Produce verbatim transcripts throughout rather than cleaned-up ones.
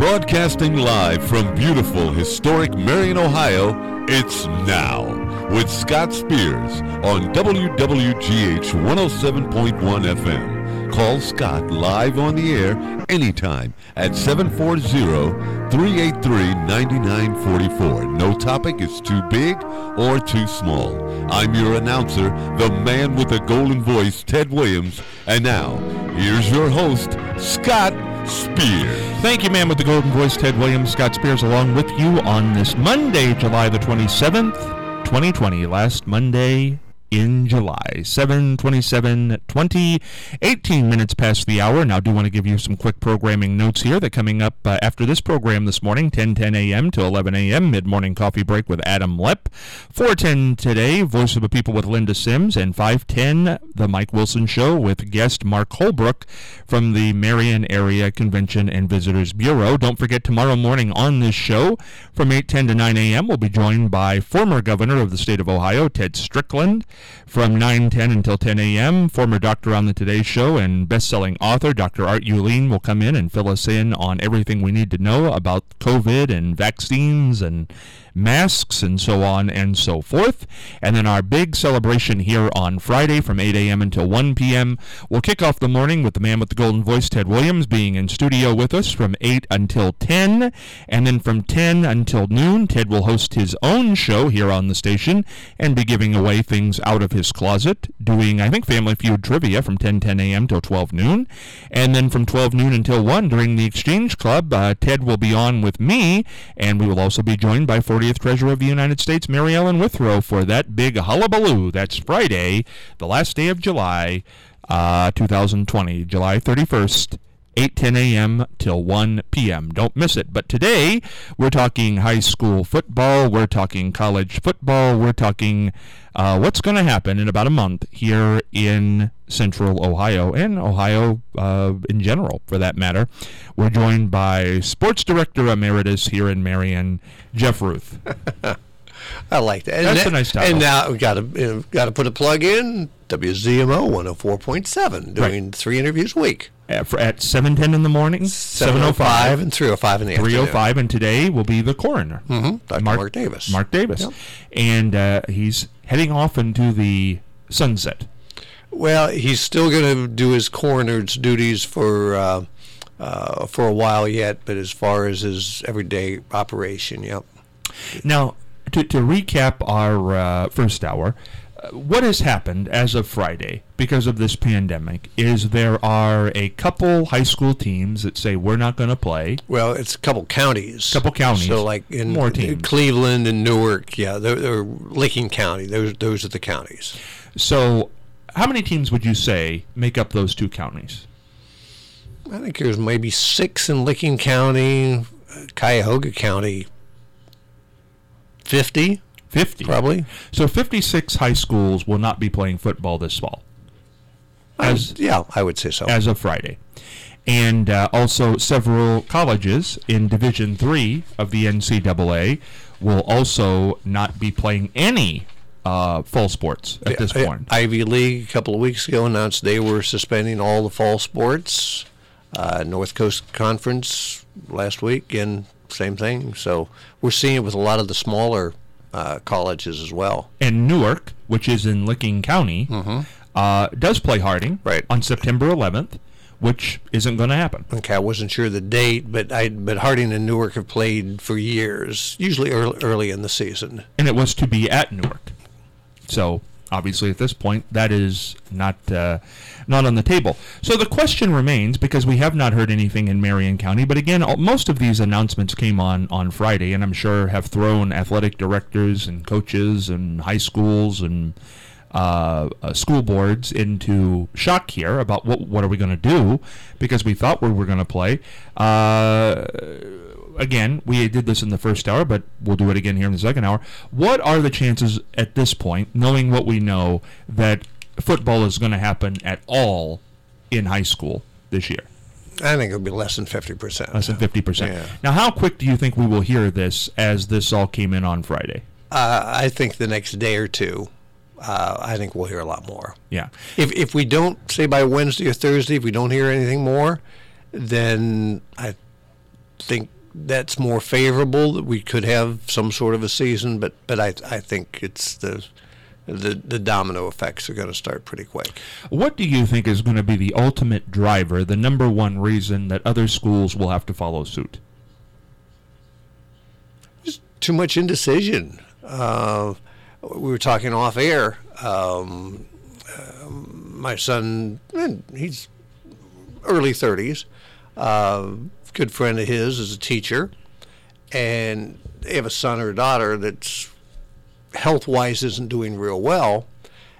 Broadcasting live from beautiful, historic Marion, Ohio, it's Now with Scott Spears on W W G H one oh seven point one F M. Call Scott live on the air anytime at seven four zero, three eight three, nine nine four four. No topic is too big or too small. I'm your announcer, the man with the golden voice, Ted Williams. And now, here's your host, Scott Spears. Thank you, man with the golden voice, Ted Williams. Scott Spears along with you on this Monday, July the twenty-seventh, twenty twenty. Last Monday in July, seven twenty-seven twenty, eighteen minutes past the hour. Now, I do want to give you some quick programming notes here that coming up uh, after this program this morning, ten ten a.m. to eleven a.m., mid-morning coffee break with Adam Lepp. four ten today, Voice of the People with Linda Sims, and five ten, The Mike Wilson Show with guest Mark Holbrook from the Marion Area Convention and Visitors Bureau. Don't forget, tomorrow morning on this show, from eight ten to nine a.m., we'll be joined by former governor of the state of Ohio, Ted Strickland. From nine ten until ten a.m., former doctor on the Today Show and best-selling author Doctor Art Uline will come in and fill us in on everything we need to know about COVID and vaccines and masks and so on and so forth. And then our big celebration here on Friday from eight a.m. until one p.m. We'll kick off the morning with the man with the golden voice, Ted Williams, being in studio with us from eight until ten. And then from ten until noon, Ted will host his own show here on the station and be giving away things out of his closet, doing, I think, Family Feud trivia from ten ten a.m. till twelve noon. And then from twelve noon until one during the Exchange Club, uh, Ted will be on with me, and we will also be joined by fortieth Treasurer of the United States, Mary Ellen Withrow, for that big hullabaloo. That's Friday, the last day of July, uh, two thousand twenty, July thirty-first, eight ten a.m. till one p.m. Don't miss it. But today, we're talking high school football, we're talking college football, we're talking uh, what's going to happen in about a month here in Central Ohio, and Ohio uh, in general, for that matter. We're joined by Sports Director Emeritus here in Marion, Jeff Ruth. I like that. And That's that, a nice title. And now we got to you know, got to put a plug in. W Z M O one oh four point seven, doing right. three interviews a week. At, for, at seven ten in the morning, seven oh five, and three oh five in the afternoon. three oh five, and today will be the coroner. Mm-hmm. Doctor Mark, Mark Davis. Mark Davis. Yep. And uh, he's heading off into the sunset. Well, he's still going to do his coroner's duties for uh, uh, for a while yet, but as far as his everyday operation, yep. Now, to, to recap our uh, first hour, uh, what has happened as of Friday because of this pandemic is there are a couple high school teams that say we're not going to play. Well, it's a couple counties. Couple counties. So, like in, More in teams. Cleveland and Newark, yeah, they're, they're Licking County. Those those are the counties. So, how many teams would you say make up those two counties? I think there's maybe six in Licking County, Cuyahoga County, fifty. fifty. Probably. So fifty-six high schools will not be playing football this fall. As, I, yeah, I would say so. As of Friday. And uh, also several colleges in Division three of the N C double A will also not be playing any uh, fall sports at yeah, this point. Ivy League a couple of weeks ago announced they were suspending all the fall sports. Uh, North Coast Conference last week, and same thing. So we're seeing it with a lot of the smaller uh, colleges as well. And Newark, which is in Licking County, mm-hmm. uh, does play Harding right. on September eleventh, which isn't going to happen. Okay, I wasn't sure the date, but I but Harding and Newark have played for years, usually early, early in the season. And it was to be at Newark. So obviously at this point that is not uh, not on the table. So the question remains, because we have not heard anything in Marion County, but again, all, most of these announcements came on, on Friday, and I'm sure have thrown athletic directors and coaches and high schools and uh, uh, school boards into shock here about what what are we going to do, because we thought we were going to play. Uh, again, we did this in the first hour, but we'll do it again here in the second hour. What are the chances at this point, knowing what we know, that football is going to happen at all in high school this year? I think it'll be less than fifty percent. Less than fifty percent. Yeah. Now, how quick do you think we will hear this as this all came in on Friday? Uh, I think the next day or two, uh, I think we'll hear a lot more. Yeah. If if we don't, say by Wednesday or Thursday, if we don't hear anything more, then I think that's more favorable, that we could have some sort of a season, but, but I I think it's the the, the domino effects are going to start pretty quick. What do you think is going to be the ultimate driver, the number one reason that other schools will have to follow suit? Just too much indecision. Uh, we were talking off air. Um, uh, my son, he's early thirties. Uh, good friend of his is a teacher, and they have a son or a daughter that's health-wise isn't doing real well,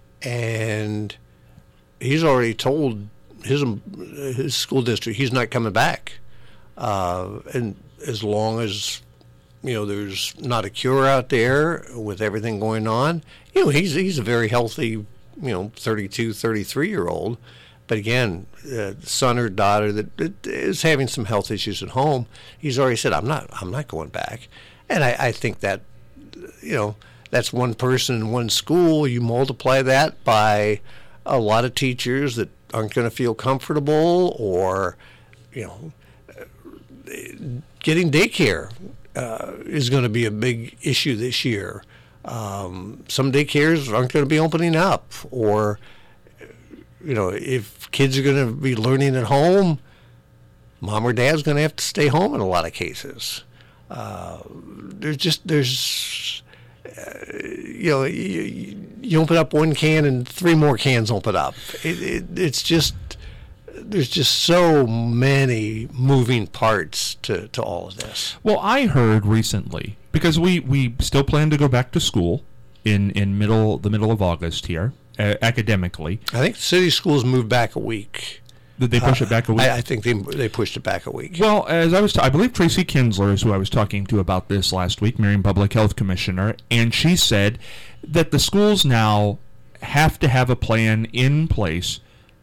and he's already told his his school district he's not coming back, uh, and as long as you know there's not a cure out there with everything going on, you know he's he's a very healthy, you know, thirty-two, thirty-three year old. But again, uh, son or daughter that, that is having some health issues at home, he's already said, I'm not I'm not going back. And I, I think that, you know, that's one person in one school. You multiply that by a lot of teachers that aren't going to feel comfortable, or, you know, getting daycare uh, is going to be a big issue this year. Um, some daycares aren't going to be opening up, or, you know, if kids are going to be learning at home, mom or dad's going to have to stay home in a lot of cases. Uh, there's just, there's, uh, you know, you, you open up one can and three more cans open up. It, it, it's just, there's just so many moving parts to, to all of this. Well, I heard recently, because we, we still plan to go back to school in, in middle the middle of August here, uh, academically. I think the city schools moved back a week. Did they push uh, it back a week? I, I think they they pushed it back a week. Well, as I was, ta- I believe Tracy Kinsler is who I was talking to about this last week, Marion Public Health Commissioner, and she said that the schools now have to have a plan in place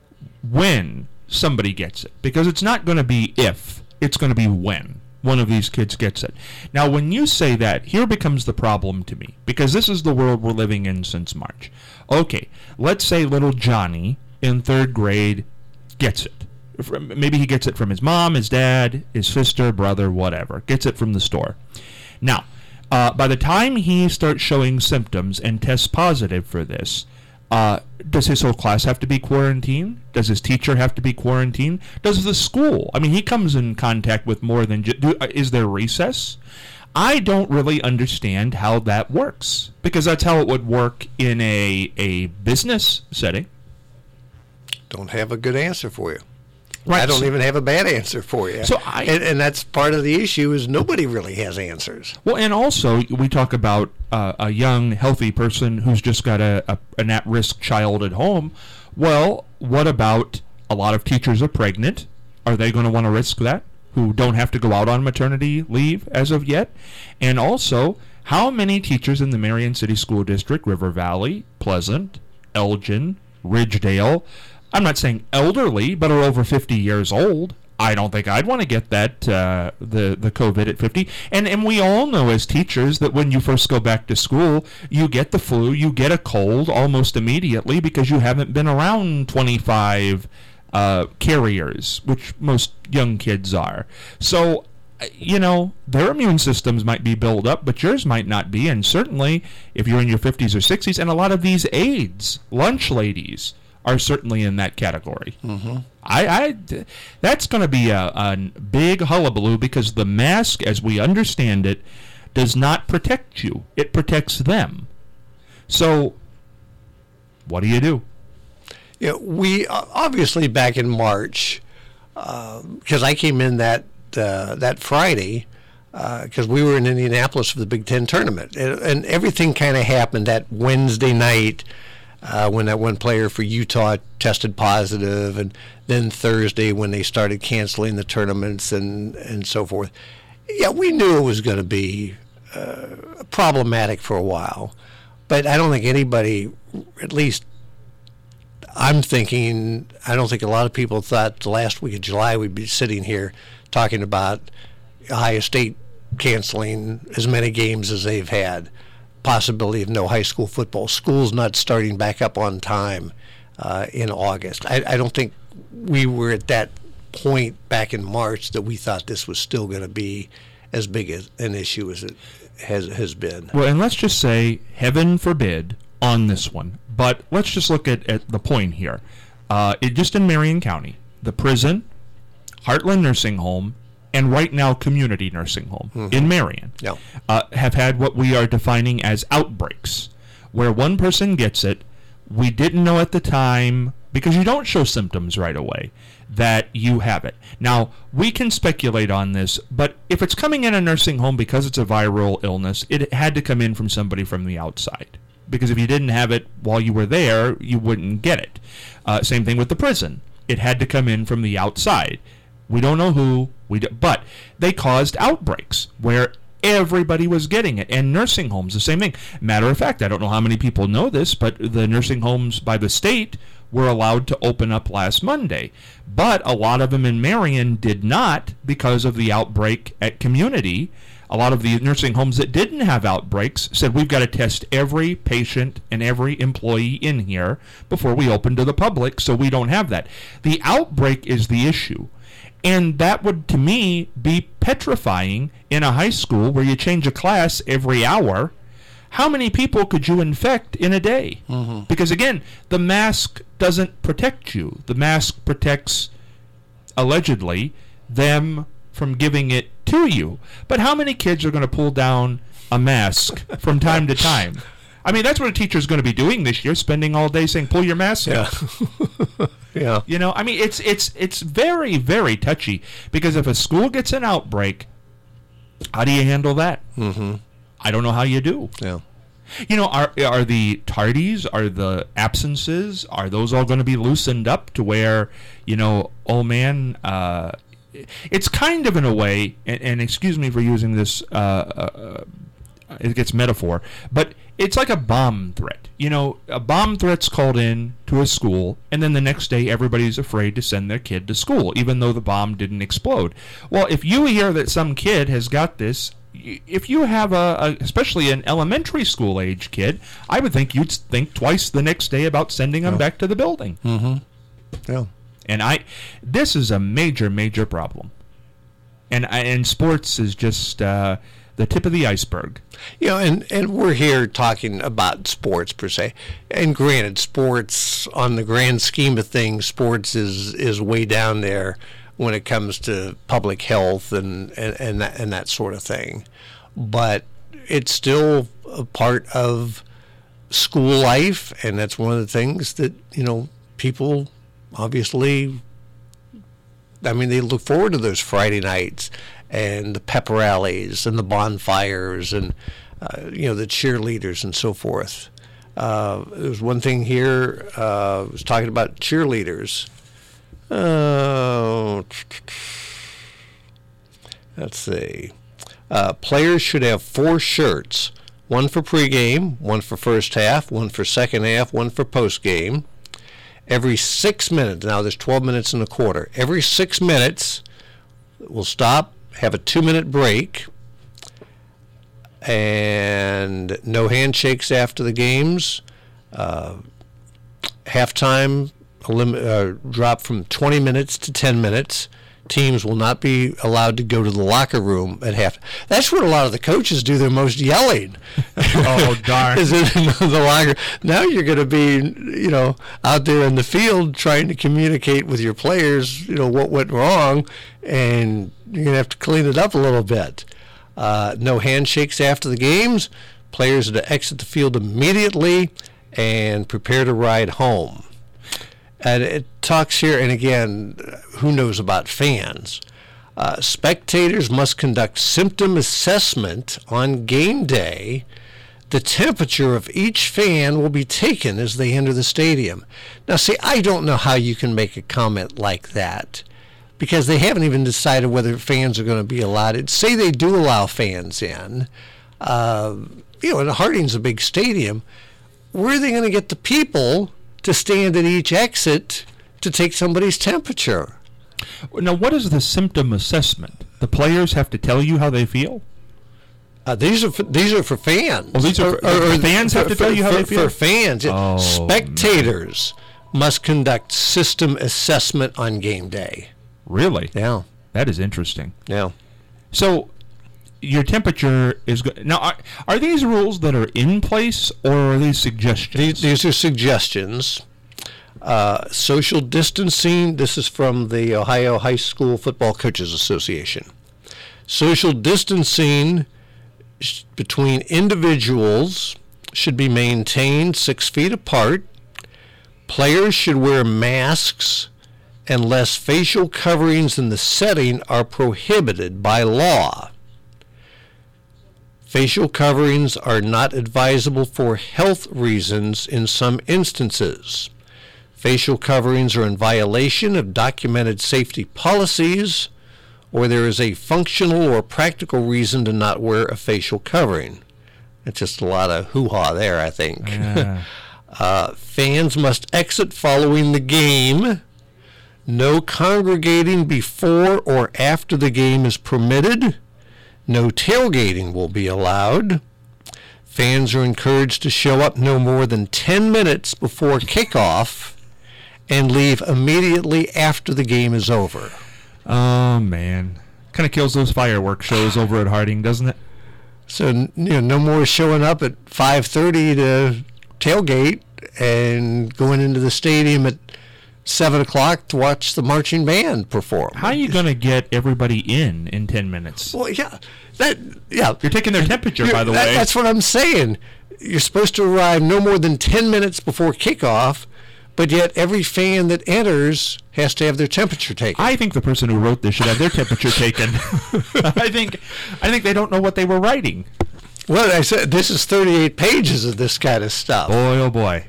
when somebody gets it, because it's not going to be if, it's going to be when one of these kids gets it. Now, when you say that, here becomes the problem to me, because this is the world we're living in since March. Okay, let's say little Johnny in third grade gets it. Maybe he gets it from his mom, his dad, his sister, brother, whatever. Gets it from the store. Now, uh, by the time he starts showing symptoms and tests positive for this, uh, does his whole class have to be quarantined? Does his teacher have to be quarantined? Does the school? I mean, he comes in contact with more than just... Do, is there recess? I don't really understand how that works, because that's how it would work in a a business setting. Don't have a good answer for you. Right. I don't even have a bad answer for you. So I, and, and that's part of the issue, is nobody really has answers. Well, and also we talk about uh, a young, healthy person who's just got a, a an at-risk child at home. Well, what about a lot of teachers are pregnant? Are they going to want to risk that, who don't have to go out on maternity leave as of yet? And also, how many teachers in the Marion City School District, River Valley, Pleasant, Elgin, Ridgedale, I'm not saying elderly, but are over fifty years old? I don't think I'd want to get that, uh, the, the COVID at fifty. And, and we all know as teachers that when you first go back to school, you get the flu, you get a cold almost immediately because you haven't been around twenty-five uh, carriers, which most young kids are. So, you know, their immune systems might be built up, but yours might not be. And certainly, if you're in your fifties or sixties, and a lot of these aides, lunch ladies, are certainly in that category. Mm-hmm. I, I, that's going to be a, a big hullabaloo, because the mask, as we understand it, does not protect you. It protects them. So, what do you do? Yeah, we uh, obviously back in March, because uh, I came in that uh, that Friday, because uh, we were in Indianapolis for the Big Ten tournament, and, and everything kind of happened that Wednesday night. Uh, when that one player for Utah tested positive, and then Thursday when they started canceling the tournaments and, and so forth. Yeah, we knew it was going to be uh, problematic for a while, but I don't think anybody, at least I'm thinking, I don't think a lot of people thought the last week of July we'd be sitting here talking about Ohio State canceling as many games as they've had. Possibility of no high school football, schools not starting back up on time uh, in August. I, I don't think we were at that point back in March that we thought this was still going to be as big as an issue as it has has been. Well, and let's just say, heaven forbid, on this one, but let's just look at, at the point here. Uh, it just in Marion County, the prison, Heartland Nursing Home, and right now Community Nursing Home mm-hmm. in Marion yeah. uh, have had what we are defining as outbreaks, where one person gets it. We didn't know at the time, because you don't show symptoms right away, that you have it. Now, we can speculate on this, but if it's coming in a nursing home because it's a viral illness, it had to come in from somebody from the outside. Because if you didn't have it while you were there, you wouldn't get it. Uh, same thing with the prison. It had to come in from the outside. We don't know who, we do, but they caused outbreaks where everybody was getting it. And nursing homes, the same thing. Matter of fact, I don't know how many people know this, but the nursing homes by the state were allowed to open up last Monday. But a lot of them in Marion did not because of the outbreak at Community. A lot of the nursing homes that didn't have outbreaks said, we've got to test every patient and every employee in here before we open to the public, so we don't have that. The outbreak is the issue. And that would, to me, be petrifying in a high school where you change a class every hour. How many people could you infect in a day? Mm-hmm. Because, again, the mask doesn't protect you. The mask protects, allegedly, them from giving it to you. But how many kids are going to pull down a mask from time to time? I mean, that's what a teacher's going to be doing this year, spending all day saying, pull your mask yeah. up. yeah. You know, I mean, it's it's it's very, very touchy, because if a school gets an outbreak, how do you handle that? Mm-hmm. I don't know how you do. Yeah. You know, are are the tardies, are the absences, are those all going to be loosened up to where, you know, oh man, uh, it's kind of in a way, and, and excuse me for using this, uh, uh, it gets metaphor, but it's like a bomb threat. You know, a bomb threat's called in to a school, and then the next day everybody's afraid to send their kid to school, even though the bomb didn't explode. Well, if you hear that some kid has got this, if you have a, a especially an elementary school age kid, I would think you'd think twice the next day about sending them yeah. back to the building. Mm-hmm. Yeah. And I, this is a major, major problem. And and sports is just uh, the tip of the iceberg. You know, and, and we're here talking about sports per se. And granted, sports, on the grand scheme of things, sports is, is way down there when it comes to public health and, and, and, that, and that sort of thing. But it's still a part of school life, and that's one of the things that, you know, people obviously, I mean, they look forward to those Friday nights and the pep rallies and the bonfires and, uh, you know, the cheerleaders and so forth. Uh, there's one thing here, uh, I was talking about cheerleaders. Uh, let's see. Uh, players should have four shirts, one for pregame, one for first half, one for second half, one for postgame. Every six minutes, now there's twelve minutes and a quarter, every six minutes we'll stop, have a two-minute break, and no handshakes after the games. Uh, halftime elim- uh, drop from twenty minutes to ten minutes. Teams will not be allowed to go to the locker room at half. That's where a lot of the coaches do their most yelling. Oh, darn. Is in the locker. Now you're going to be, you know, out there in the field trying to communicate with your players, you know, what went wrong, and you're going to have to clean it up a little bit. Uh, no handshakes after the games. Players are to exit the field immediately and prepare to ride home. And it talks here, and again, who knows about fans? Uh, spectators must conduct symptom assessment on game day. The temperature of each fan will be taken as they enter the stadium. Now, see, I don't know how you can make a comment like that, because they haven't even decided whether fans are going to be allowed. Say they do allow fans in. Uh, you know, and Harding's a big stadium. Where are they going to get the people to stand at each exit to take somebody's temperature? Now, what is the symptom assessment? The players have to tell you how they feel? Uh, these are for, these are for fans. Well, these are for, or, or fans for, have to for, tell you how for, they feel? For fans. Oh, Spectators man. must conduct system assessment on game day. Really? Yeah. That is interesting. Yeah. So, your temperature is good. Now, are, are these rules that are in place, or are these suggestions? These, these are suggestions. Uh, social distancing, this is from the Ohio High School Football Coaches Association. Social distancing sh- between individuals should be maintained six feet apart. Players should wear masks unless facial coverings in the setting are prohibited by law. Facial coverings are not advisable for health reasons in some instances. Facial coverings are in violation of documented safety policies, or there is a functional or practical reason to not wear a facial covering. It's just a lot of hoo-ha there, I think. Yeah. uh, fans must exit following the game. No congregating before or after the game is permitted. No tailgating will be allowed. Fans are encouraged to show up no more than ten minutes before kickoff and leave immediately after the game is over. Oh, man. Kind of kills those fireworks shows over at Harding, doesn't it? So, you know, no more showing up at five thirty to tailgate and going into the stadium at seven o'clock to watch the marching band perform. How are you going to get everybody in in ten minutes? Well, yeah. That, yeah. You're taking their temperature, You're, by the that, way. That's what I'm saying. You're supposed to arrive no more than ten minutes before kickoff, but yet every fan that enters has to have their temperature taken. I think the person who wrote this should have their temperature taken. I think I think they don't know what they were writing. Well, I said this is thirty-eight pages of this kind of stuff. Boy, oh boy.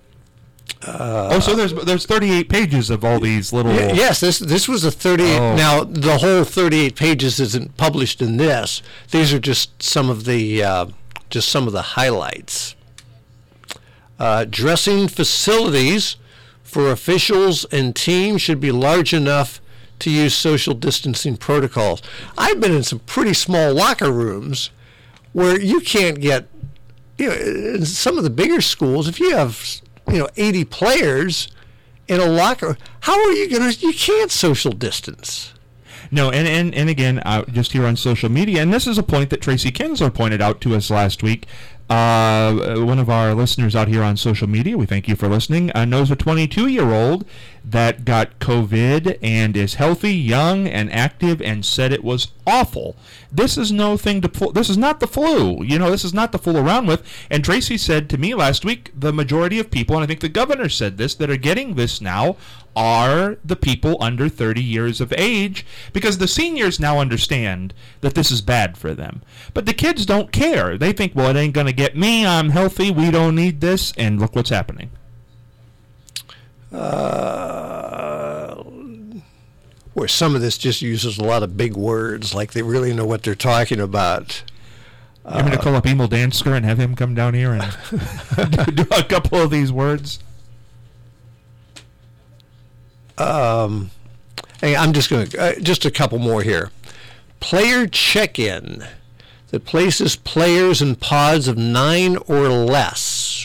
Uh, oh, so there's there's thirty-eight pages of all these little... Y- yes, this this was a thirty-eight... Oh. Now, the whole thirty-eight pages isn't published in this. These are just some of the uh, just some of the highlights. Uh, dressing facilities for officials and teams should be large enough to use social distancing protocols. I've been in some pretty small locker rooms where you can't get, you know, in some of the bigger schools, if you have, you know, eighty players in a locker, how are you going to, you can't social distance. No, and, and, and again, uh, just here on social media, and this is a point that Tracy Kinsler pointed out to us last week. Uh, one of our listeners out here on social media, we thank you for listening, uh, knows a twenty-two-year-old that got COVID and is healthy, young, and active, and said it was awful. This is no thing to fool. This is not the flu. You know, this is not to fool around with. And Tracy said to me last week, the majority of people, and I think the governor said this, that are getting this now are the people under thirty years of age, because the seniors now understand that this is bad for them. But the kids don't care. They think, well, it ain't going to get me. I'm healthy. We don't need this. And look what's happening. Uh, where some of this just uses a lot of big words, like they really know what they're talking about. I'm going to call up Emil Dansker and have him come down here and do a couple of these words. Um, hey, I'm just going to, uh, just a couple more here. Player check-in that places players in pods of nine or less.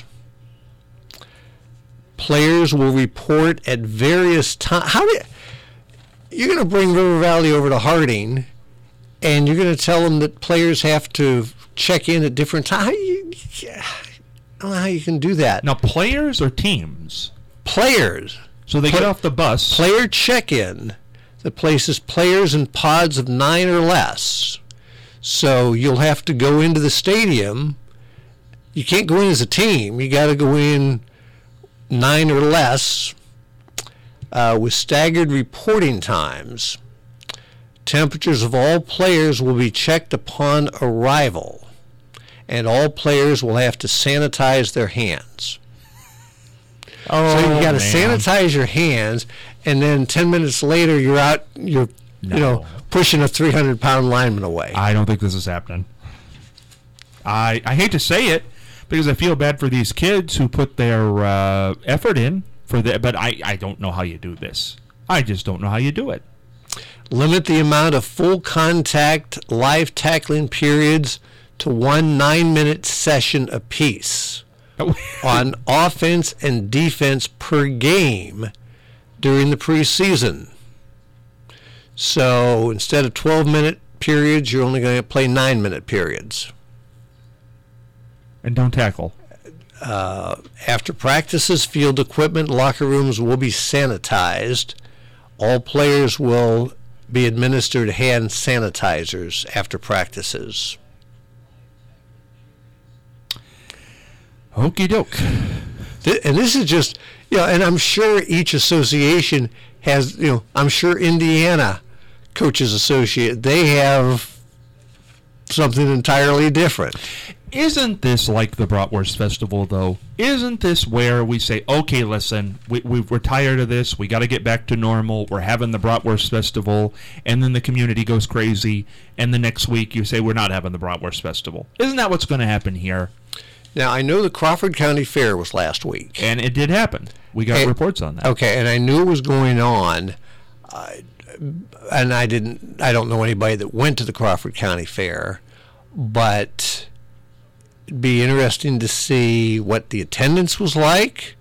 Players will report at various times. How do you, you're going to bring River Valley over to Harding, and you're going to tell them that players have to check in at different times? How you, I don't know how you can do that. Now, players or teams? Players. So they Pla- get off the bus. Player check-in that places players in pods of nine or less. So you'll have to go into the stadium. You can't go in as a team. You got to go in nine or less uh, with staggered reporting times. Temperatures of all players will be checked upon arrival, and all players will have to sanitize their hands. Oh, So you got to man. sanitize your hands, and then ten minutes later you're out. You're No. you know pushing a three hundred pound lineman away. I don't think this is happening. I I hate to say it because I feel bad for these kids who put their uh, effort in for the, but I, I don't know how you do this. I just don't know how you do it. Limit the amount of full contact live tackling periods to one nine minute session apiece on offense and defense per game during the preseason. So instead of twelve minute periods, you're only going to play nine-minute periods. And don't tackle. Uh, after practices, field equipment, locker rooms will be sanitized. All players will be administered hand sanitizers after practices. Okie doke. And this is just, you know, and I'm sure each association has, you know, I'm sure Indiana Coaches Associate, they have something entirely different. Isn't this like the Bratwurst Festival, though? Isn't this where we say, okay, listen, we, we, we're tired of this, we got to get back to normal, we're having the Bratwurst Festival, and then the community goes crazy, and the next week you say, we're not having the Bratwurst Festival. Isn't that what's going to happen here? Now, I know the Crawford County Fair was last week. And it did happen. We got and, reports on that. Okay, and I knew it was going on, uh, and I didn't, I don't know anybody that went to the Crawford County Fair, but it'd be interesting to see what the attendance was like.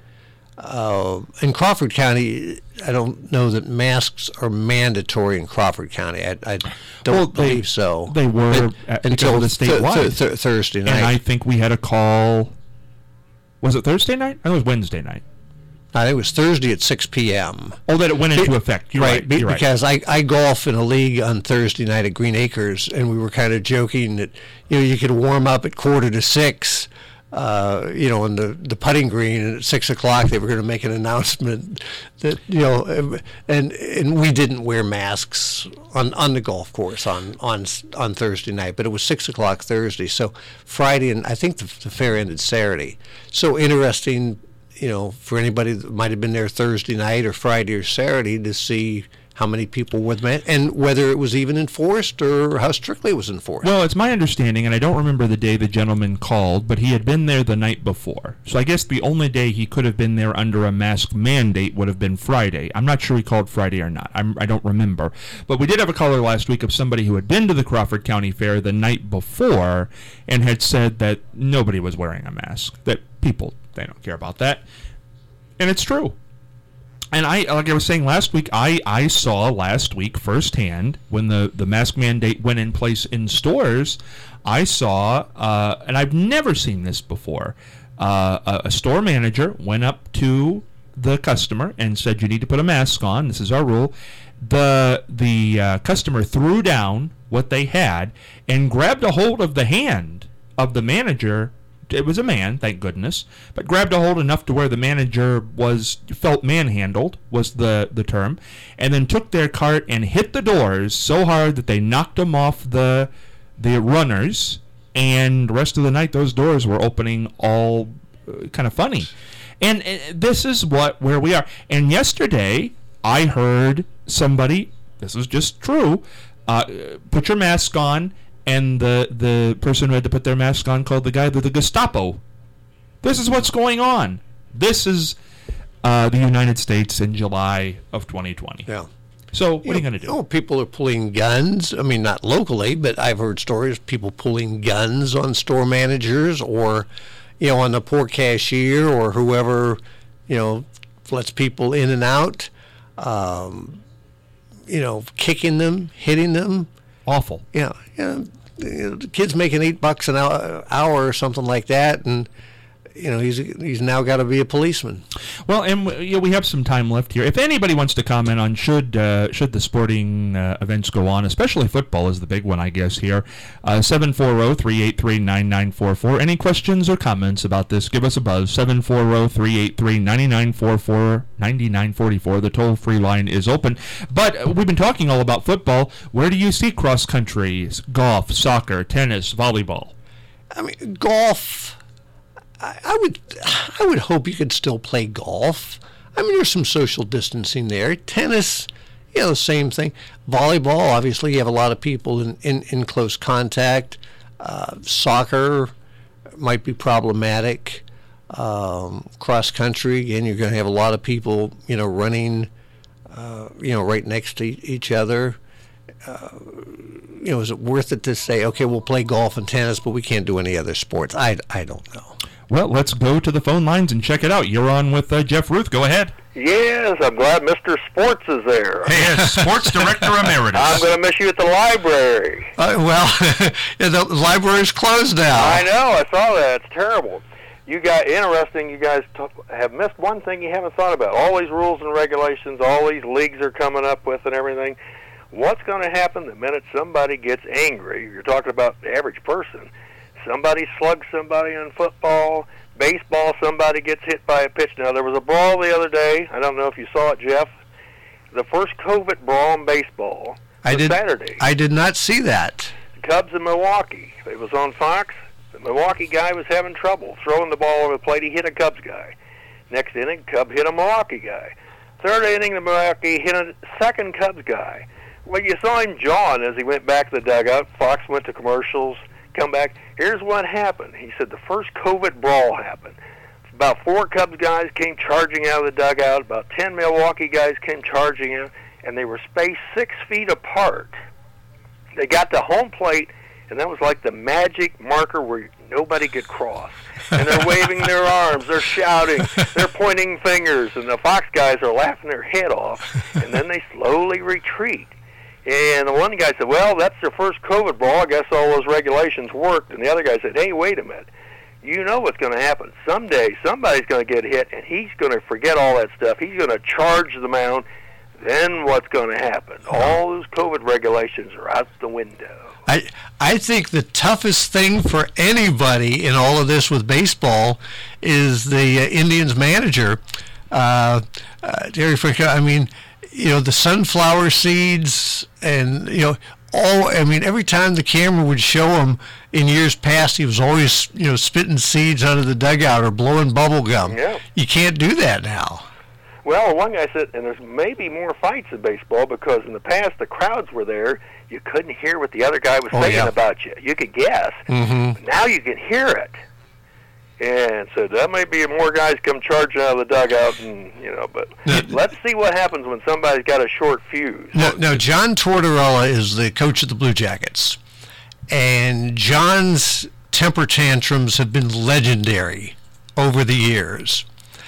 Uh, in Crawford County, I don't know that masks are mandatory in Crawford County. I, I don't well, they, believe so. They were but, at, until the statewide th- th- th- Thursday night. And I think we had a call. Was it Thursday night? I think it was Wednesday night. I think it was Thursday at six p.m. Oh, that it went into effect. You're right. right, You're because right. I, I golf in a league on Thursday night at Green Acres, and we were kind of joking that, you know, you could warm up at quarter to six, uh, you know, on the, the putting green, and at six o'clock they were going to make an announcement that, you know, and and we didn't wear masks on, on the golf course on, on on Thursday night, but it was six o'clock Thursday. So Friday, and I think the, the fair ended Saturday. So interesting, you know, for anybody that might have been there Thursday night or Friday or Saturday to see how many people were there and whether it was even enforced or how strictly it was enforced. Well, it's my understanding, and I don't remember the day the gentleman called, but he had been there the night before. So I guess the only day he could have been there under a mask mandate would have been Friday. I'm not sure he called Friday or not. I'm, I don't remember. But we did have a caller last week of somebody who had been to the Crawford County Fair the night before and had said that nobody was wearing a mask, that people, they don't care about that. And it's true. And I, like I was saying last week, I, I saw last week firsthand when the, the mask mandate went in place in stores, I saw, uh, and I've never seen this before, uh, a, a store manager went up to the customer and said, you need to put a mask on. This is our rule. The, the uh, customer threw down what they had and grabbed a hold of the hand of the manager. It was a man, thank goodness, but grabbed a hold enough to where the manager was felt manhandled, was the, the term, and then took their cart and hit the doors so hard that they knocked them off the the runners, and the rest of the night those doors were opening all uh, kind of funny. And uh, this is what where we are. And yesterday I heard somebody, this is just true, uh, put your mask on. And the, the person who had to put their mask on called the guy the, the Gestapo. This is what's going on. This is uh, the United States in July of twenty twenty. Yeah. So what you are you know, going to do? Oh, people are pulling guns. I mean, not locally, but I've heard stories of people pulling guns on store managers or, you know, on the poor cashier or whoever, you know, lets people in and out. Um, you know, kicking them, hitting them. Awful. Yeah, yeah. You know, the kid's making eight bucks an hour, hour or something like that, and you know he's he's now got to be a policeman. Well, and you know, we have some time left here. If anybody wants to comment on should uh, should the sporting uh, events go on, especially football is the big one, I guess here. Uh, seven four zero, three eight three, nine nine four four. Any questions or comments about this? Give us a buzz. seven four zero, three eight three, nine nine four four. ninety-nine forty-four. The toll-free line is open. But uh, we've been talking all about football. Where do you see cross country, golf, soccer, tennis, volleyball? I mean, golf. I, I would, I would hope you could still play golf. I mean, there's some social distancing there. Tennis, you know, the same thing. Volleyball, obviously, you have a lot of people in, in, in close contact. Uh, soccer might be problematic. Um, cross country, again, you're going to have a lot of people, you know, running, uh, you know, right next to each other. Uh, you know, is it worth it to say, okay, we'll play golf and tennis, but we can't do any other sports? I, I don't know. Well, let's go to the phone lines and check it out. You're on with uh, Jeff Ruth. Go ahead. Yes, I'm glad Mister Sports is there. Yes, Sports Director Emeritus. I'm going to miss you at the library. Uh, well, yeah, the library's closed now. I know, I saw that. It's terrible. You guys, interesting, you guys t- have missed one thing you haven't thought about. All these rules and regulations, all these leagues are coming up with and everything. What's going to happen the minute somebody gets angry? You're talking about the average person. Somebody slugs somebody in football. Baseball, somebody gets hit by a pitch. Now, there was a brawl the other day. I don't know if you saw it, Jeff. The first COVID brawl in baseball I was did, Saturday. I did not see that. The Cubs in Milwaukee. It was on Fox. The Milwaukee guy was having trouble throwing the ball over the plate. He hit a Cubs guy. Next inning, Cub hit a Milwaukee guy. Third inning, the Milwaukee hit a second Cubs guy. Well, you saw him jawing as he went back to the dugout. Fox went to commercials. Come back. Here's what happened. He said the first COVID brawl happened. About four Cubs guys came charging out of the dugout. About ten Milwaukee guys came charging in, and they were spaced six feet apart. They got to home plate, and that was like the magic marker where nobody could cross. And they're waving their arms, they're shouting, they're pointing fingers, and the Fox guys are laughing their head off, and then they slowly retreat. And the one guy said, well, that's their first COVID brawl. I guess all those regulations worked. And the other guy said, hey, wait a minute. You know what's going to happen. Someday somebody's going to get hit, and he's going to forget all that stuff. He's going to charge the mound. Then what's going to happen? All those COVID regulations are out the window. I I think the toughest thing for anybody in all of this with baseball is the uh, Indians manager, uh, uh, Terry Francona. I mean, you know, the sunflower seeds and, you know, all, I mean, every time the camera would show him in years past, he was always, you know, spitting seeds out of the dugout or blowing bubble gum. Yeah. You can't do that now. Well, one guy said, and there's maybe more fights in baseball because in the past the crowds were there. You couldn't hear what the other guy was Oh, saying yeah. about you. You could guess. Mm-hmm. Now you can hear it. And so that may be more guys come charging out of the dugout, and you know. But let's see what happens when somebody's got a short fuse. No, no, John Tortorella is the coach of the Blue Jackets, and John's temper tantrums have been legendary over the years.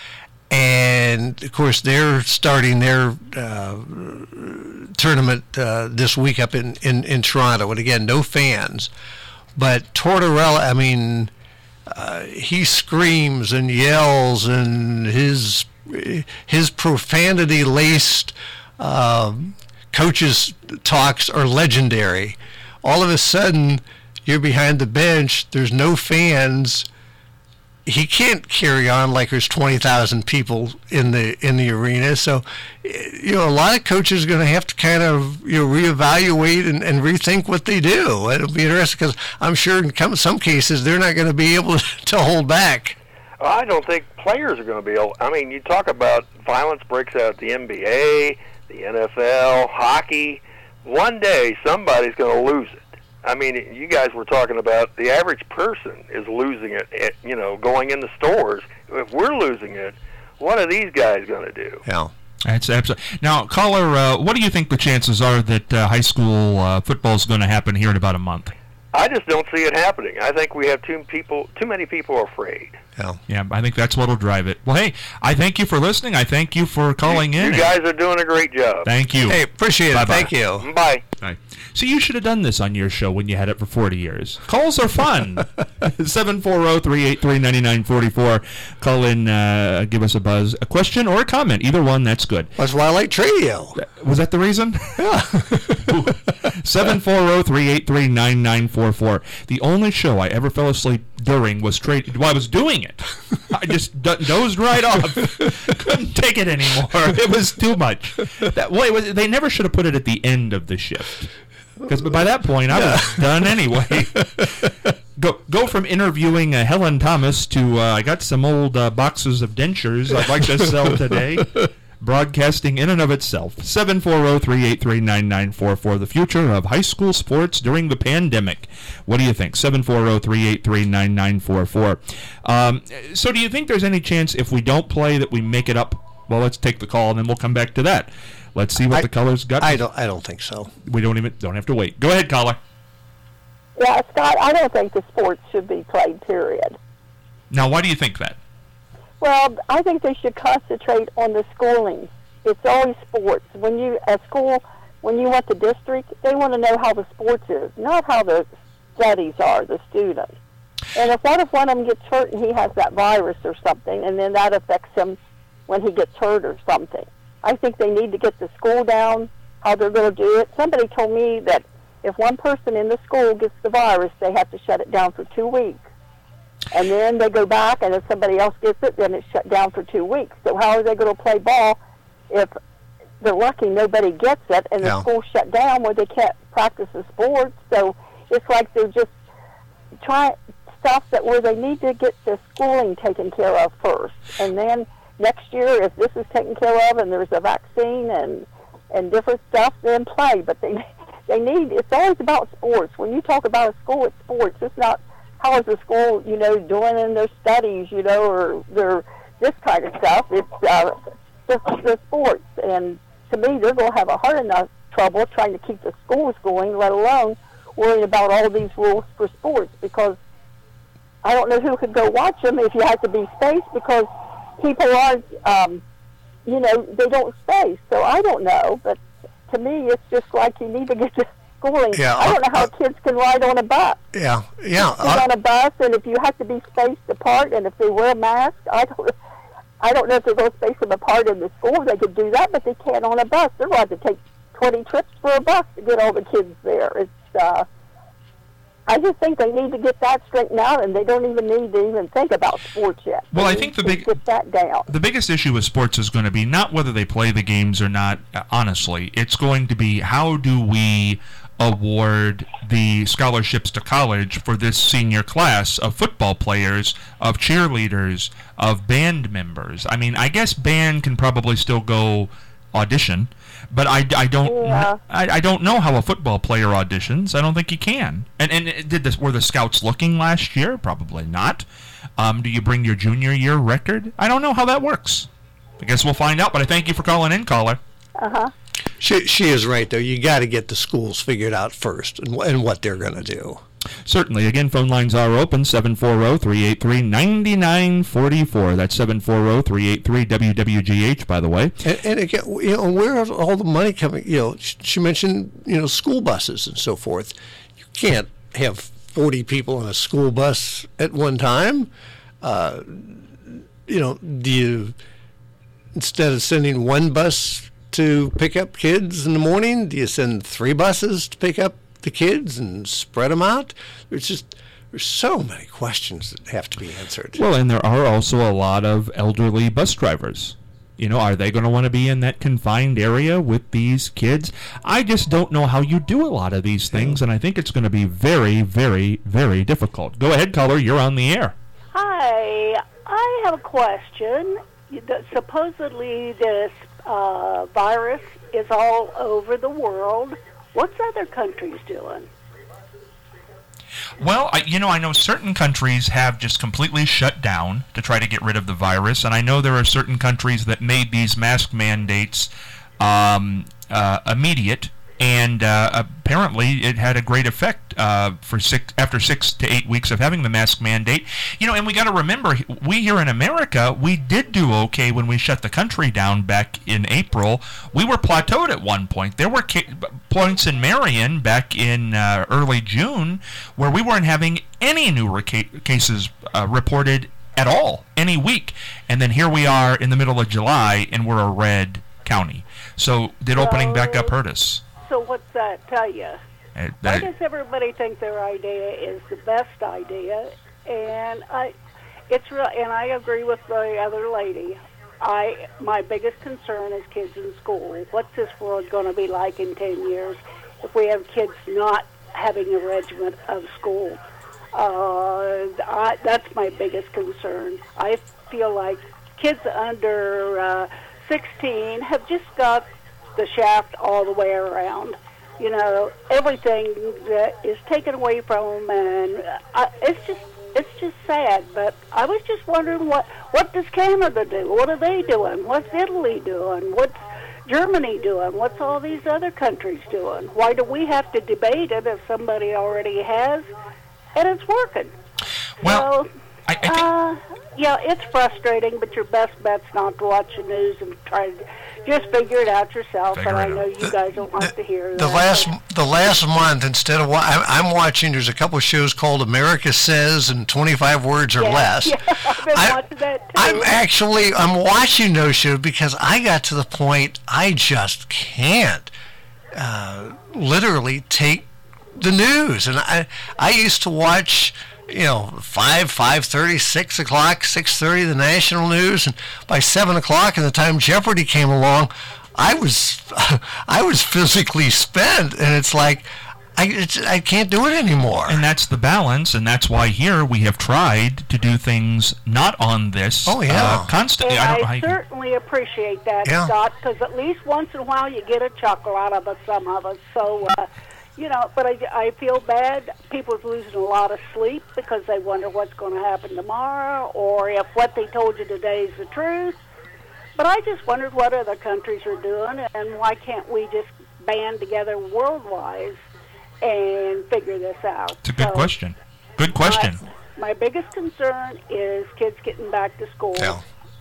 And of course, they're starting their uh, tournament uh, this week up in, in, in Toronto, and again, no fans. But Tortorella, I mean. Uh, he screams and yells, and his his profanity-laced um, coaches' talks are legendary. All of a sudden, you're behind the bench. There's no fans. He can't carry on like there's twenty thousand people in the in the arena. So, you know, a lot of coaches are going to have to kind of, you know, reevaluate and, and rethink what they do. It'll be interesting because I'm sure in some cases they're not going to be able to hold back. I don't think players are going to be able. I mean, you talk about violence breaks out at the N B A, the N F L, hockey. One day somebody's going to lose it. I mean, you guys were talking about the average person is losing it, at, you know, going in the stores. If we're losing it, what are these guys going to do? Yeah. That's absolutely. Now, caller, uh, what do you think the chances are that uh, high school uh, football is going to happen here in about a month? I just don't see it happening. I think we have too people, too many people afraid. Yeah. Yeah, I think that's what'll drive it. Well, hey, I thank you for listening. I thank you for calling you, in. You guys are doing a great job. Thank you. Hey, appreciate it. Bye-bye. Thank you. Bye. Bye. See, you should have done this on your show when you had it for forty years. Calls are fun. seven four zero, three eight three, nine nine four four. Call in, uh, give us a buzz, a question or a comment. Either one, that's good. That's why I like Tradio. Was that the reason? Yeah. seven four zero, three eight three, nine nine four four. The only show I ever fell asleep during was trade. Well, I was doing it. I just d- dozed right off. Couldn't take it anymore. It was too much. That well, it was, they never should have put it at the end of the shift. Because by that point, I was done anyway. Go go from interviewing uh, Helen Thomas to uh, I got some old uh, boxes of dentures I'd like to sell today. Broadcasting in and of itself. seven four zero, three eight three, nine nine four four. The future of high school sports during the pandemic. What do you think? seven four zero, three eight three, nine nine four four. Um, so do you think there's any chance if we don't play that we make it up? Well, let's take the call and then we'll come back to that. Let's see what I, the colors got. I don't. I don't think so. We don't even don't have to wait. Go ahead, caller. Yeah, Scott, I don't think the sports should be played, period. Now, why do you think that? Well, I think they should concentrate on the schooling. It's always sports. When you at school, when you want the district, they want to know how the sports is, not how the studies are, the students. And if what if one of them gets hurt and he has that virus or something, and then that affects him when he gets hurt or something? I think they need to get the school down, how they're going to do it. Somebody told me that if one person in the school gets the virus, they have to shut it down for two weeks. And then they go back, and if somebody else gets it, then it's shut down for two weeks. So how are they going to play ball if they're lucky nobody gets it and the Yeah. school's shut down where they can't practice the sports? So it's like they're just trying stuff that where they need to get the schooling taken care of first. And then next year, if this is taken care of and there's a vaccine and and different stuff, then play. But they they need, it's always about sports. When you talk about a school, it's sports. It's not how is the school, you know, doing in their studies, you know, or their this kind of stuff. It's uh, the, the sports. And to me, they're going to have a hard enough trouble trying to keep the schools going, let alone worrying about all these rules for sports, because I don't know who could go watch them if you have to be spaced, because people aren't, um, you know, they don't space. So I don't know, but to me, it's just like you need to get the schooling. Yeah, I don't know how uh, kids can ride on a bus. Yeah, yeah. Get uh, on a bus, and if you have to be spaced apart, and if they wear a mask, I don't, I don't know if they're going to space them apart in the school. They could do that, but they can't on a bus. They're going to have to take twenty trips for a bus to get all the kids there. It's, uh, I just think they need to get that straightened out, and they don't even need to even think about sports yet. Well, They I need think the to big- get that down. The biggest issue with sports is going to be not whether they play the games or not, uh, honestly. It's going to be how do we award the scholarships to college for this senior class of football players, of cheerleaders, of band members. I mean, I guess band can probably still go audition, but I, I don't Yeah. I, I don't know how a football player auditions. I don't think you can. And and did this were the scouts looking last year? Probably not. Um, do you bring your junior year record? I don't know how that works. I guess we'll find out. But I thank you for calling in, caller. Uh-huh. She she is right though. You got to get the schools figured out first, and, wh- and what they're going to do. Certainly. Again, phone lines are open, seven four zero, three eight three, nine nine four four. That's seven four zero, three eight three, W W G H, by the way. And, and again, you know, where is all the money coming? You know, sh- she mentioned, you know, school buses and so forth. You can't have forty people in a school bus at one time. Uh, you know, do you, instead of sending one bus to pick up kids in the morning, do you send three buses to pick up the kids and spread them out? There's just there's so many questions that have to be answered. Well, and there are also a lot of elderly bus drivers. You know, are they going to want to be in that confined area with these kids? I just don't know how you do a lot of these things, and I think it's going to be very, very, very difficult. Go ahead, caller. You're on the air. Hi, I have a question. The- Supposedly this uh, virus is all over the world. What's other countries doing? Well, I, you know, I know certain countries have just completely shut down to try to get rid of the virus, and I know there are certain countries that made these mask mandates um, uh, immediate, and uh, apparently it had a great effect uh, for six after six to eight weeks of having the mask mandate. You know, and we got to remember, we here in America, we did do okay when we shut the country down back in April. We were plateaued at one point. There were ca- points in Marion back in uh, early June where we weren't having any new reca- cases uh, reported at all any week, and then here we are in the middle of July, and we're a red county. So did opening back up hurt us? So what's that tell you? Uh, Why that- does everybody think their idea is the best idea? And I, it's real, and I agree with the other lady. I my biggest concern is kids in school. What's this world going to be like in ten years if we have kids not having a regiment of school? Uh, I, that's my biggest concern. I feel like kids under uh, sixteen have just got the shaft all the way around. You know, everything that is taken away from them, and uh, it's just it's just sad. But I was just wondering what what does Canada do? What are they doing? What's Italy doing? What's Germany doing? What's all these other countries doing? Why do we have to debate it if somebody already has and it's working? Well, So, I, I think, Uh, yeah, it's frustrating, but your best bet's not to watch the news and try to just figure it out yourself. Figure and I it know out. you guys don't like to hear The that. last but- the last month, instead of wa- I'm, I'm watching, there's a couple of shows called America Says and twenty-five Words or yeah, Less. Yeah, I've been I- watching that too. I'm actually I'm watching those shows because I got to the point I just can't uh, literally take the news, and I I used to watch, you know, five, five thirty, six o'clock, six thirty, the national news, and by seven o'clock, and the time Jeopardy came along, I was I was physically spent, and it's like I it's, I can't do it anymore. and that's the balance, and that's why here we have tried to do things not on this Oh, yeah. uh, constantly. And I don't know I, how you can- certainly appreciate that, Yeah. Scott, because at least once in a while you get a chuckle out of us, some of us. So, uh, you know, but I, I feel bad. People's losing a lot of sleep because they wonder what's going to happen tomorrow or if what they told you today is the truth. But I just wondered what other countries are doing and why can't we just band together worldwide and figure this out? It's a good So, question. Good question. My, my biggest concern is kids getting back to school. Yeah.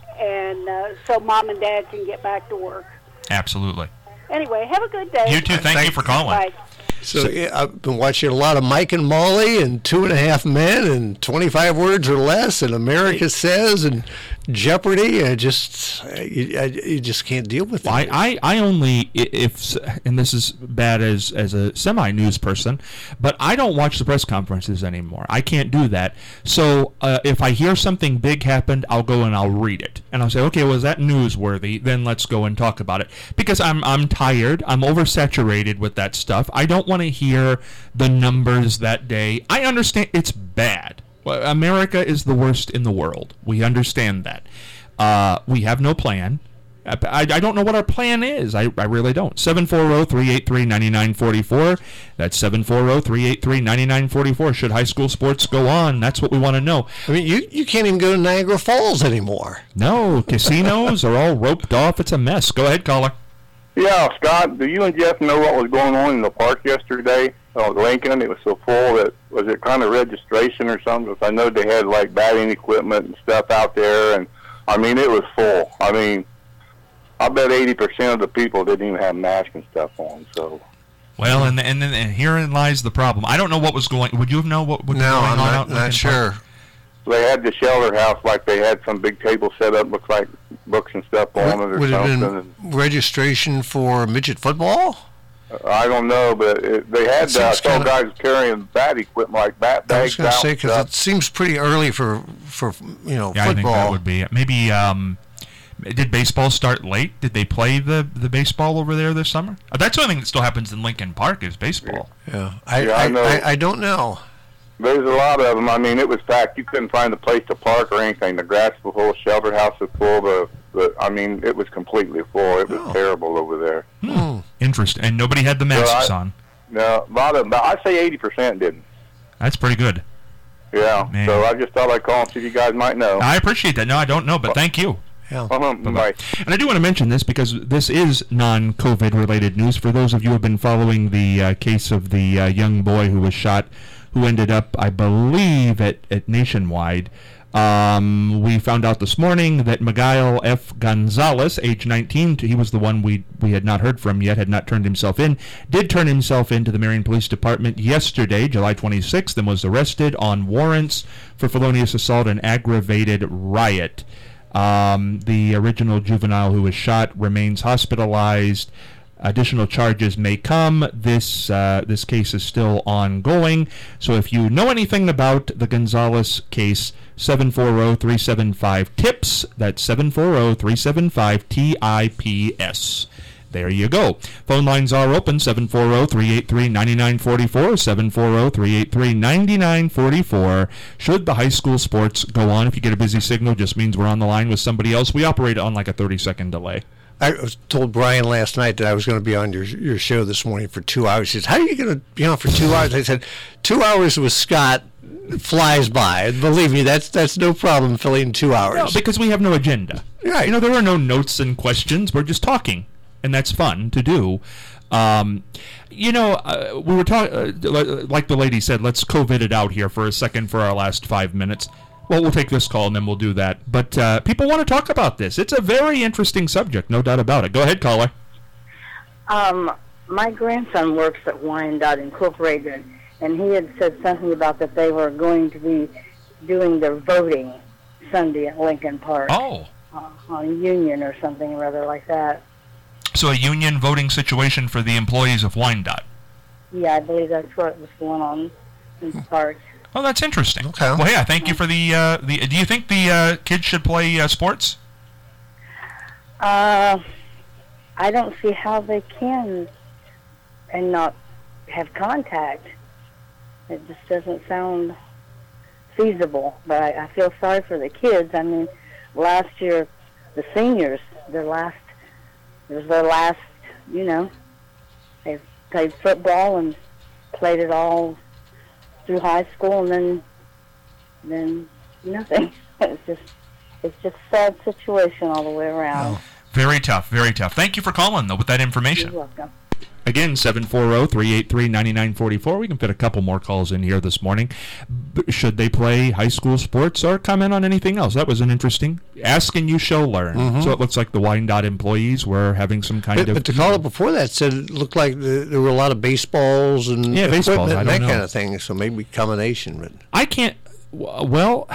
And uh, so mom and dad can get back to work. Absolutely. Anyway, have a good day. You too. Thank, you for calling. Bye. So, yeah, I've been watching a lot of Mike and Molly and Two and a Half Men and twenty-five Words or Less and America Says and Jeopardy. I just you, I, you just can't deal with it. I, I, I only i- if and this is bad as as a semi news person, but I don't watch the press conferences anymore. I can't do that. So uh, if I hear something big happened, I'll go and I'll read it, and I'll say, okay, well, is that newsworthy? Then let's go and talk about it because I'm I'm tired. I'm oversaturated with that stuff. I don't want to hear the numbers that day. I understand it's bad. Well, America is the worst in the world. We understand that. Uh, we have no plan. I, I I don't know what our plan is. I, I really don't. seven four zero, three eight three, nine nine four four. That's seven four zero, three eight three, nine nine four four. Should high school sports go on? That's what we want to know. I mean, you, you can't even go to Niagara Falls anymore. No, casinos are all roped off. It's a mess. Go ahead, caller. Yeah, Scott, do you and Jeff know what was going on in the park yesterday? Oh, Lincoln, it was so full that, was it kind of registration or something? Because I know they had, like, batting equipment and stuff out there, and, I mean, it was full. I mean, I bet eighty percent of the people didn't even have masks and stuff on, so... Well, and and then and herein lies the problem. I don't know what was going. Would you know what, what was No, going I'm on? not, out in not Lincoln sure. Park? They had the shelter house, like they had some big table set up, looks like books and stuff on it or Would it have something. been registration for midget football? I don't know, but it, they had It uh, seems some kinda- guys carrying bat equipment, like bat I bags was going out to say and because stuff. it seems pretty early for for you know Yeah, I think that football. would be it. Maybe. Um, did baseball start late? Did they play the, the baseball over there this summer? Uh, that's the only thing that still happens in Lincoln Park is baseball. Yeah, I Yeah, I I, know. I, I don't know. There's a lot of them. I mean, it was packed. You couldn't find a place to park or anything. The grass was full, shelter house was full. The, the I mean, it was completely full. It was Oh. terrible over there. Hmm. Interesting. And nobody had the masks I- on. No, a lot of them. I say eighty percent didn't. That's pretty good. Yeah. Man. So I just thought I'd call and see if you guys might know. I appreciate that. No, I don't know, but thank you. Yeah. Uh-huh. Bye. And I do want to mention this because this is non-COVID related news. For those of you who have been following the uh, case of the uh, young boy who was shot, who ended up, I believe, at, at Nationwide, um, we found out this morning that Miguel F. Gonzalez, age nineteen, he was the one we we had not heard from yet, had not turned himself in, did turn himself into the Marion Police Department yesterday, July twenty-sixth, and was arrested on warrants for felonious assault and aggravated riot. Um, the original juvenile who was shot remains hospitalized. Additional charges may come. This uh, this case is still ongoing. So if you know anything about the Gonzalez case, seven four zero, three seven five, TIPS. That's seven four zero, three seven five, T I P S. There you go. Phone lines are open, seven four zero, three eight three, nine nine four four, seven four zero, three eight three, nine nine four four. Should the high school sports go on? If you get a busy signal, just means we're on the line with somebody else. We operate on like a thirty-second delay. I was told Brian last night that I was going to be on your your show this morning for two hours. He says, "How are you going to be on for two hours?" I said, two hours with Scott flies by. And believe me, that's that's no problem filling two hours. No, because we have no agenda. Right. You know, there are no notes and questions. We're just talking, and that's fun to do. Um, you know, uh, we were talking, uh, like the lady said, let's COVID it out here for a second for our last five minutes. Well, we'll take this call and then we'll do that. But uh, people want to talk about this. It's a very interesting subject, no doubt about it. Go ahead, caller. Um, my grandson works at Wyandotte Incorporated, and he had said something about that they were going to be doing their voting Sunday at Lincoln Park. Oh. Uh, on Union or something or other like that. So a union voting situation for the employees of Wyandotte. Yeah, I believe that's what was going on in the park. Oh, that's interesting. Okay. Well, yeah, thank you for the, uh, the... Do you think the uh, kids should play uh, sports? Uh, I don't see how they can and not have contact. It just doesn't sound feasible. But I, I feel sorry for the kids. I mean, last year, the seniors, their last... It was their last, you know, they played football and played it all through high school, and then, then nothing. It's just, it's just a sad situation all the way around. Oh. Very tough, very tough. Thank you for calling, though, with that information. You're welcome. Again, seven four zero, three eight three, nine nine four four. We can fit a couple more calls in here this morning. B- should they play high school sports or comment on anything else? That was an interesting ask and you shall learn. Mm-hmm. So it looks like the Wyandotte employees were having some kind But, of... but the caller before that said it looked like the, there were a lot of baseballs and Yeah, baseballs, equipment and I that don't kind know. of thing. So maybe combination. But I can't... w- Well,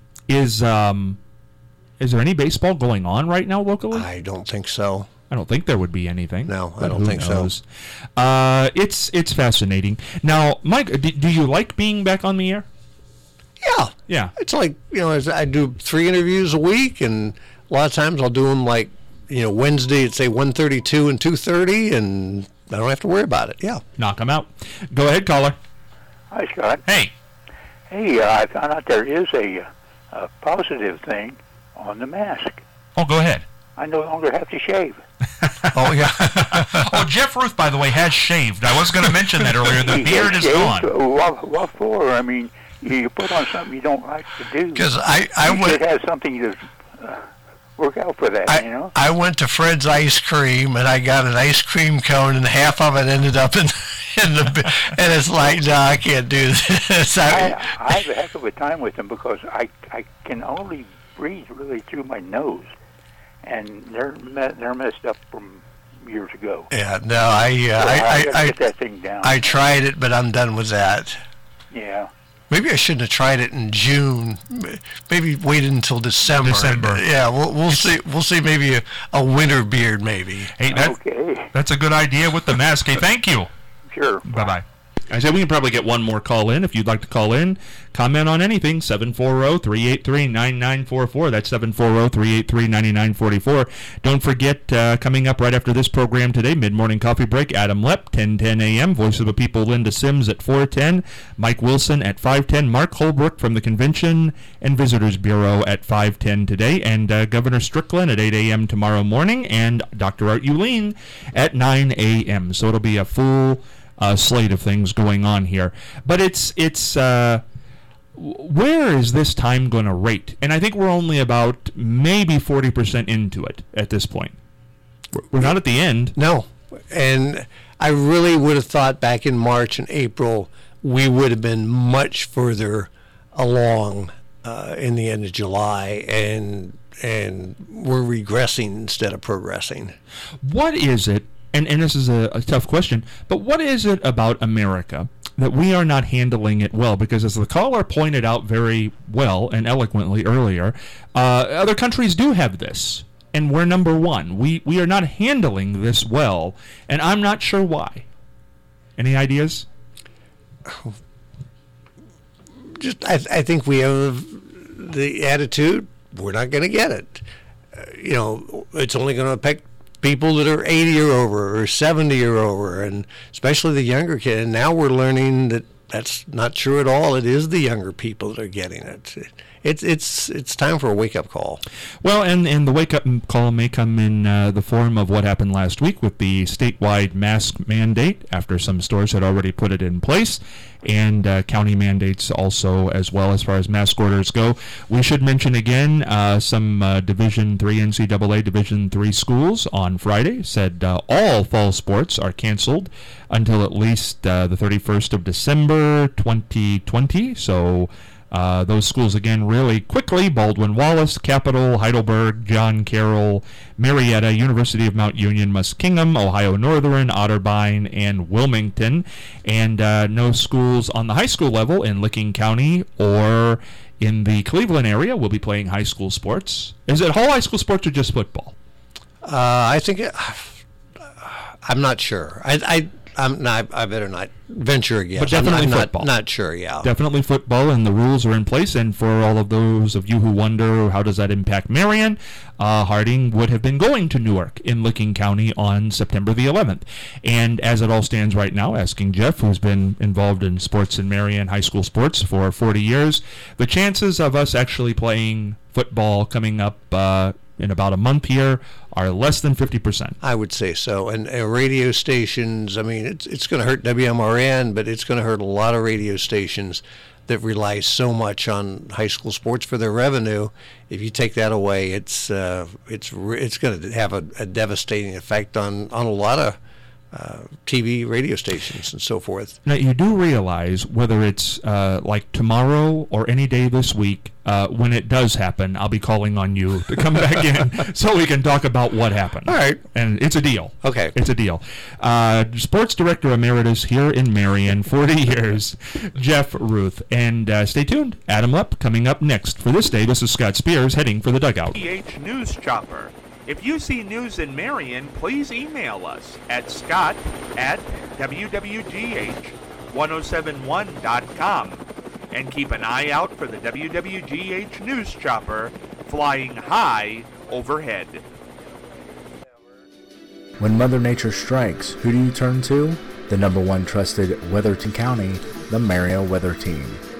is um, is there any baseball going on right now locally? I don't think so. I don't think there would be anything. No, I but don't who think so. knows? Uh, it's it's fascinating. Now, Mike, do, do you like being back on the air? Yeah. Yeah. It's like, you know, as I do three interviews a week, and a lot of times I'll do them like, you know, Wednesday at say one thirty-two and two thirty, and I don't have to worry about it. Yeah. Knock them out. Go ahead, caller. Hi, Scott. Hey. Hey, uh, I found out there is a, a positive thing on the mask. Oh, go ahead. I no longer have to shave. Oh, yeah. Oh, Jeff Ruth, by the way, has shaved. I was going to mention that earlier. The He beard has is shaved? gone. What, what for? I mean, you put on something you don't like to do. Because I, I you went... should have something to uh, work out for that, I, you know? I went to Fred's Ice Cream, and I got an ice cream cone, and half of it ended up in, in the... bi- And it's like, no, I can't do this. I, I, I have a heck of a time with them because I, I can only breathe really through my nose. And they're me- they're messed up from years ago. yeah, no, I, uh, So I, I, I, gotta I, get that thing down. I tried it, but I'm done with that. yeah. Maybe I shouldn't have tried it in June. Maybe waited until December. December. Yeah, we'll, we'll see. We'll see. Maybe a, a winter beard. Maybe. Hey, that, Okay. that's a good idea with the mask. Hey, thank you. Sure. Bye-bye. I said we can probably get one more call in. If you'd like to call in, comment on anything, seven four zero, three eight three, nine nine four four. That's seven four zero, three eight three, nine nine four four. Don't forget, uh, coming up right after this program today, Mid-Morning Coffee Break, Adam Lepp, ten ten a.m., Voice of the People, Linda Sims at four ten, Mike Wilson at five ten, Mark Holbrook from the Convention and Visitors Bureau at five ten today, and uh, Governor Strickland at eight a.m. tomorrow morning, and Doctor Art Uline at nine a.m. So it'll be a full... Uh, slate of things going on here, but it's it's uh, where is this time going to rate? And I think we're only about maybe forty percent into it at this point. We're not at the end. No, and I really would have thought back in March and April we would have been much further along uh, in the end of July, and and we're regressing instead of progressing. What is it? And, and this is a, a tough question, but what is it about America that we are not handling it well? Because as the caller pointed out very well and eloquently earlier, uh, other countries do have this, and we're number one. We we are not handling this well, and I'm not sure why. Any ideas? Just I, I think we have the attitude we're not going to get it. Uh, you know, it's only going to affect people that are eighty or over or seventy or over, and especially the younger kid. And now we're learning that that's not true at all. It is the younger people that are getting it. It's it's it's time for a wake-up call. Well, and, and the wake-up call may come in uh, the form of what happened last week with the statewide mask mandate after some stores had already put it in place, and uh, county mandates also as well as far as mask orders go. We should mention again uh, some uh, Division three N C double A Division three schools on Friday said uh, all fall sports are canceled until at least uh, the thirty-first of December twenty twenty, so Uh, those schools, again, really quickly: Baldwin-Wallace, Capital, Heidelberg, John Carroll, Marietta, University of Mount Union, Muskingum, Ohio Northern, Otterbein, and Wilmington. And uh, no schools on the high school level in Licking County or in the Cleveland area will be playing high school sports. Is it all high school sports or just football? Uh, I think it, I'm not sure. I, I I'm not. I better not venture a guess. But definitely I'm, I'm football. Not, not sure. Yeah. Definitely football, and the rules are in place. And for all of those of you who wonder how does that impact Marion, uh, Harding would have been going to Newark in Licking County on September the eleventh. And as it all stands right now, asking Jeff, who's been involved in sports in Marion, high school sports for forty years, the chances of us actually playing football coming up uh, in about a month here are less than fifty percent. I would say so. And uh, radio stations, I mean, it's it's going to hurt W M R N, but it's going to hurt a lot of radio stations that rely so much on high school sports for their revenue. If you take that away, it's uh, it's it's going to have a, a devastating effect on, on a lot of uh, T V, radio stations, and so forth. Now, you do realize whether it's uh, like tomorrow or any day this week, uh, when it does happen, I'll be calling on you to come back in so we can talk about what happened. All right. And it's a deal. Okay. It's a deal. Uh, Sports Director Emeritus here in Marion, forty years, Jeff Ruth. And uh, stay tuned. Adam Lepp coming up next. For this day, this is Scott Spears heading for the dugout. G H News Chopper. If you see news in Marion, please email us at scott at w w g h ten seventy-one dot com and keep an eye out for the W W G H News Chopper flying high overhead. When Mother Nature strikes, who do you turn to? The number one trusted Weatherton County, the Mario Weather Team.